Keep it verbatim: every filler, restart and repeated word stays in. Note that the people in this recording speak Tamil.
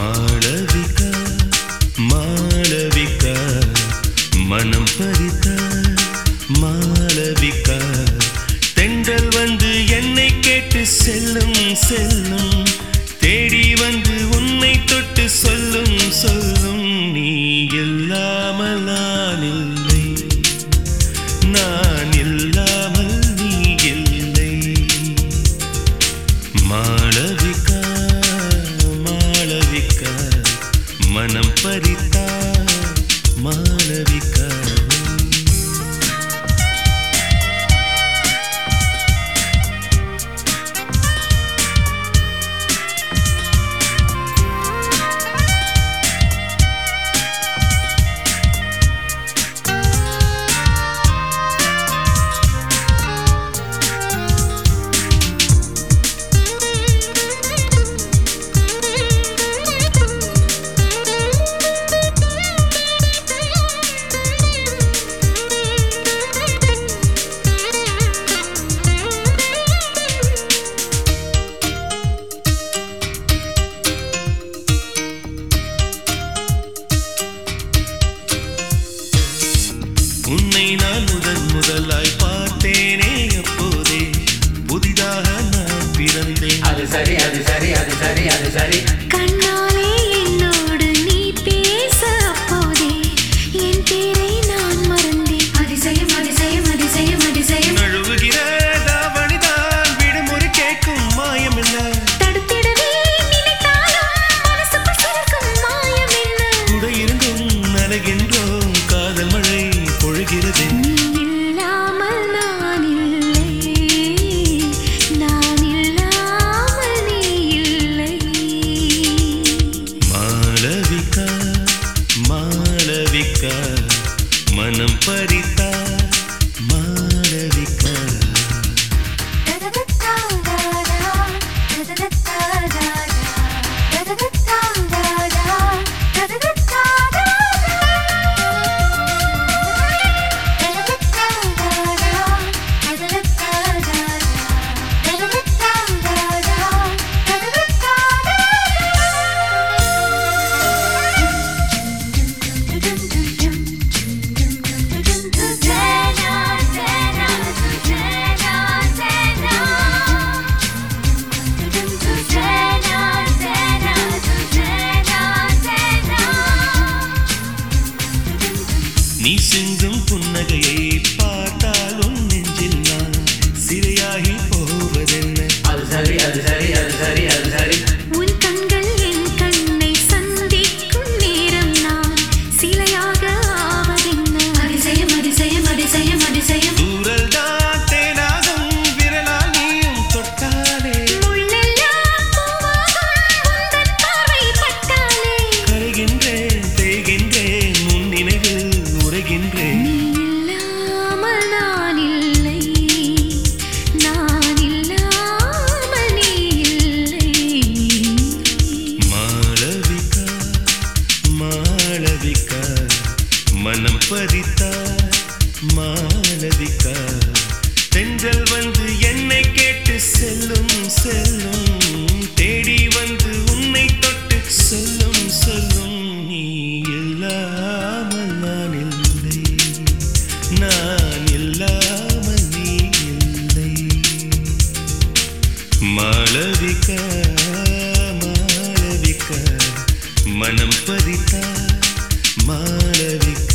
மாளவிகா மாளவிகா மனம் பறித்த மாளவிகா தென்றல் வந்து என்னை கேட்டு செல்லும் செல்லும் தேடி வந்து உன்னை தொட்டு சொல்லும் சொல்லும் நீ இல்லாமல் நான் இல்லை நான் இல்லாமல் நீ இல்லை மாளவிகா மாளவிகா மனம் பறித்தா மாளவிகா உன்னை நான் முதல் முதலாய் பார்த்தேனே அப்போதே புதிதாக நான் பிறந்தேன் அது சரி அது சரி அது சரி அது சரி கண்ணாலே என்னோடு நீ பேச அப்போதே என் பேரை நான் மறந்தேன் அதிசயம் அதிசயம் அதிசயம் அதிசயம் நழுவுகிற தாவணிதான் விடுமுறை கேட்கும் மாயம் என்ன தடுத்திடவே நினைத்தாலும் மனசுக்குள் சிறக்கும் மாயம் என்ன கூட இருந்தும் நலகின்றோம் காதல் மழை பொழுகிறது நீ இல்லாமல் நான் இல்லை நான் இல்லாமல் நீ இல்லை மாளவிகா மாளவிகா மனம் பறித்தா மாளவிகா நீ சிந்தும் புன்னகையை பார்த்தால் உன் நெஞ்சில் நான் சிறையாகி போவதென்ன அது சரி அது சரி அது சரி அது சரி உன் கண்கள் என் கண்ணை சந்திக்கும் நேரம் நான் சிலையாக ஆவதென்ன அதிசயம் அதிசயம் அதிசயம் அதிசயம் தூரல் தான் தேனாகும் விரலால் நீயும் தொட்டாலே முள்ளெல்லாம் பூவாகும் உந்தன் பார்வை பட்டாலே கரைகின்றேன் தேய்கின்றேன் உன் நினைவில் உரைகின்றேன் நீ இல்லாமல் நான் இல்லை நான் இல்லாமல் நீ இல்லை மாளவிகா மாளவிகா மனம் பறித்தா மாளவிகா தென்றல் வந்து என்னை கேட்டு செல்லும் செல்லும் தேடி வந்து உன்னை தொட்டு சொல்லும் சொல்லும் நீ இல்லாமல் நான் இல்லை நான் இல்லாமல் நீ இல்லை மாளவிகா மாளவிகா மனம் பறித்தா மாளவிகா